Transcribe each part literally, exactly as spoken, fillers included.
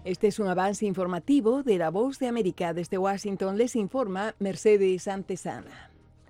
Este es un avance informativo de La Voz de América. Desde Washington les informa Mercedes Antesana.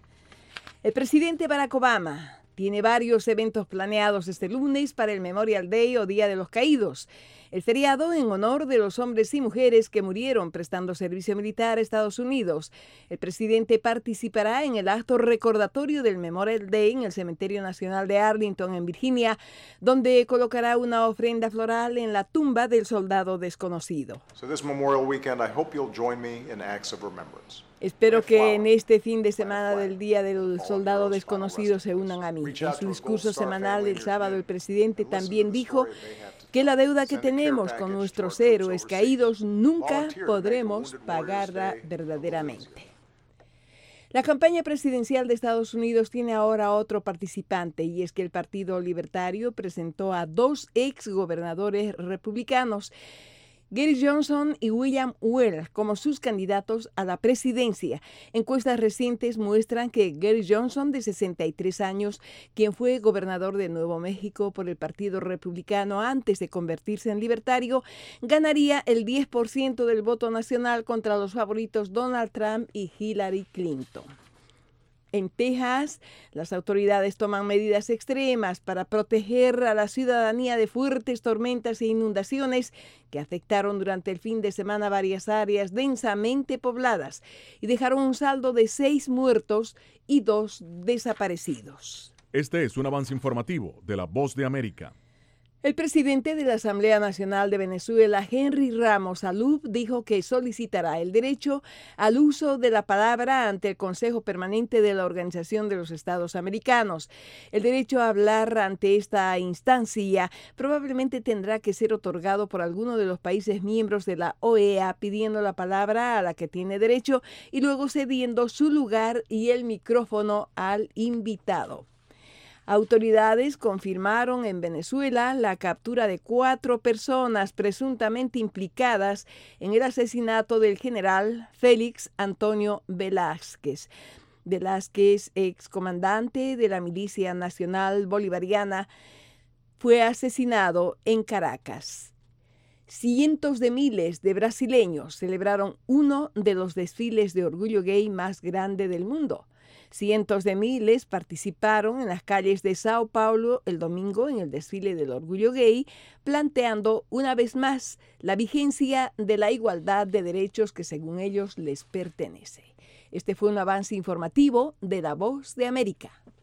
El presidente Barack Obama tiene varios eventos planeados este lunes para el Memorial Day o Día de los Caídos, el feriado en honor de los hombres y mujeres que murieron prestando servicio militar a Estados Unidos. El presidente participará en el acto recordatorio del Memorial Day en el Cementerio Nacional de Arlington, en Virginia, donde colocará una ofrenda floral en la tumba del soldado desconocido. So this Memorial Weekend, I hope you'll join me in acts of remembrance. Espero que en este fin de semana del Día del Soldado Desconocido se unan a mí. En su discurso semanal el sábado, el presidente también dijo que la deuda que tenemos con nuestros héroes caídos nunca podremos pagarla verdaderamente. La campaña presidencial de Estados Unidos tiene ahora otro participante, y es que el Partido Libertario presentó a dos exgobernadores republicanos, Gary Johnson y William Weld, como sus candidatos a la presidencia. Encuestas recientes muestran que Gary Johnson, de sesenta y tres años, quien fue gobernador de Nuevo México por el Partido Republicano antes de convertirse en libertario, ganaría el diez por ciento del voto nacional contra los favoritos Donald Trump y Hillary Clinton. En Texas, las autoridades toman medidas extremas para proteger a la ciudadanía de fuertes tormentas e inundaciones que afectaron durante el fin de semana varias áreas densamente pobladas y dejaron un saldo de seis muertos y dos desaparecidos. Este es un avance informativo de La Voz de América. El presidente de la Asamblea Nacional de Venezuela, Henry Ramos Alub, dijo que solicitará el derecho al uso de la palabra ante el Consejo Permanente de la Organización de los Estados Americanos. El derecho a hablar ante esta instancia probablemente tendrá que ser otorgado por alguno de los países miembros de la O E A, pidiendo la palabra a la que tiene derecho y luego cediendo su lugar y el micrófono al invitado. Autoridades confirmaron en Venezuela la captura de cuatro personas presuntamente implicadas en el asesinato del general Félix Antonio Velázquez. Velázquez, excomandante de la Milicia Nacional Bolivariana, fue asesinado en Caracas. Cientos de miles de brasileños celebraron uno de los desfiles de orgullo gay más grande del mundo. Cientos de miles participaron en las calles de Sao Paulo el domingo en el desfile del orgullo gay, planteando una vez más la vigencia de la igualdad de derechos que según ellos les pertenece. Este fue un avance informativo de La Voz de América.